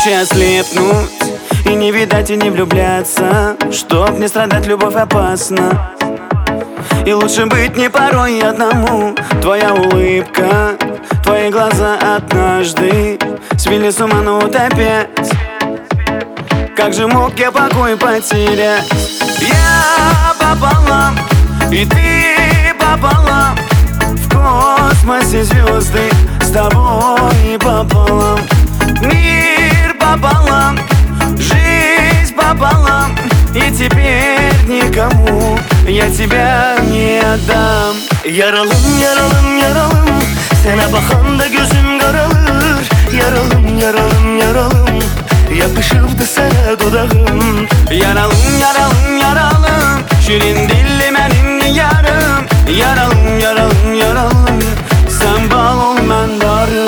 Лучше ослепнуть и не видать, и не влюбляться, чтоб не страдать, любовь опасна. И лучше быть не порой одному. Твоя улыбка, твои глаза однажды свели с ума, но вот опять. Как же мог я покой потерять? Я пополам, и ты пополам. В космосе звезды с тобой пополам. Мир пополам, жизнь пополам. И теперь никому я тебя не отдам. Yaralım, yaralım, yaralım. Sana bakanda gözüm karalır. Yaralım, yaralım, yaralım. Yapışırdı sana dudağım. Yaralım, yaralım, yaralım. Şirin dilli benim yarım. Yaralım, yaralım, yaralım. Sen bal ol, ben darı.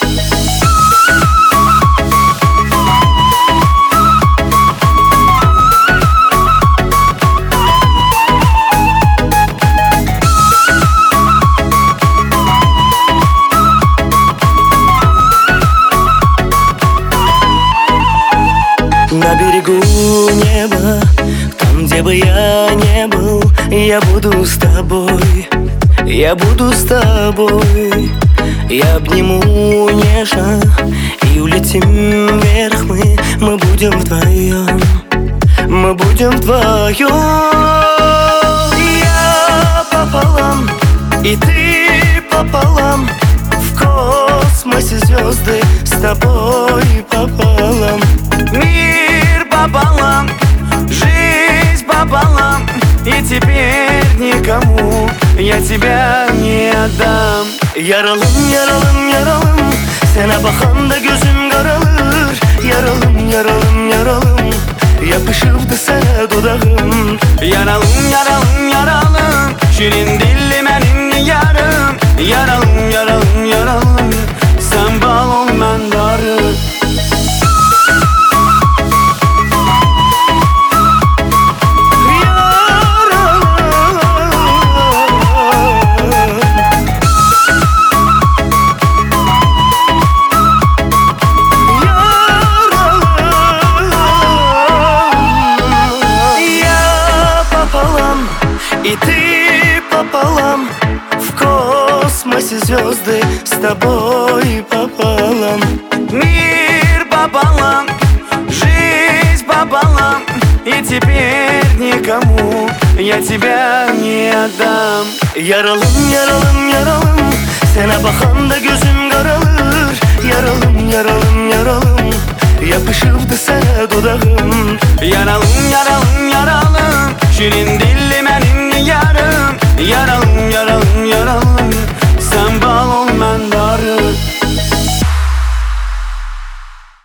На берегу неба, там, где бы я не был, я буду с тобой, я буду с тобой. Я обниму нежно и улетим вверх мы будем вдвоем, мы будем вдвоем. Я пополам, и ты пополам. В космосе звезды с тобой пополам. Мир пополам, жизнь пополам. И теперь никому я тебя не отдам. Yaralım, yaralım, yaralım. Sana bakanda gözüm karalır. Yaralım, yaralım, yaralım. Yapışırdı sana dudağım. Yaralım, yaralım, yaralım. Şirin dilli benim yarım. Yaralım, yaralım, yaralım. Sen bal ol, ben darı. И ты пополам, в космосе звезды с тобой пополам. Мир пополам, жизнь пополам. И теперь никому я тебя не отдам. Yaralım, yaralım, yaralım. Sana bakanda gözüm karalır. Yaralım, yaralım, yaralım. Yapışırdı sana dudağım. Yaralım, yaralım, yaralım. Şirin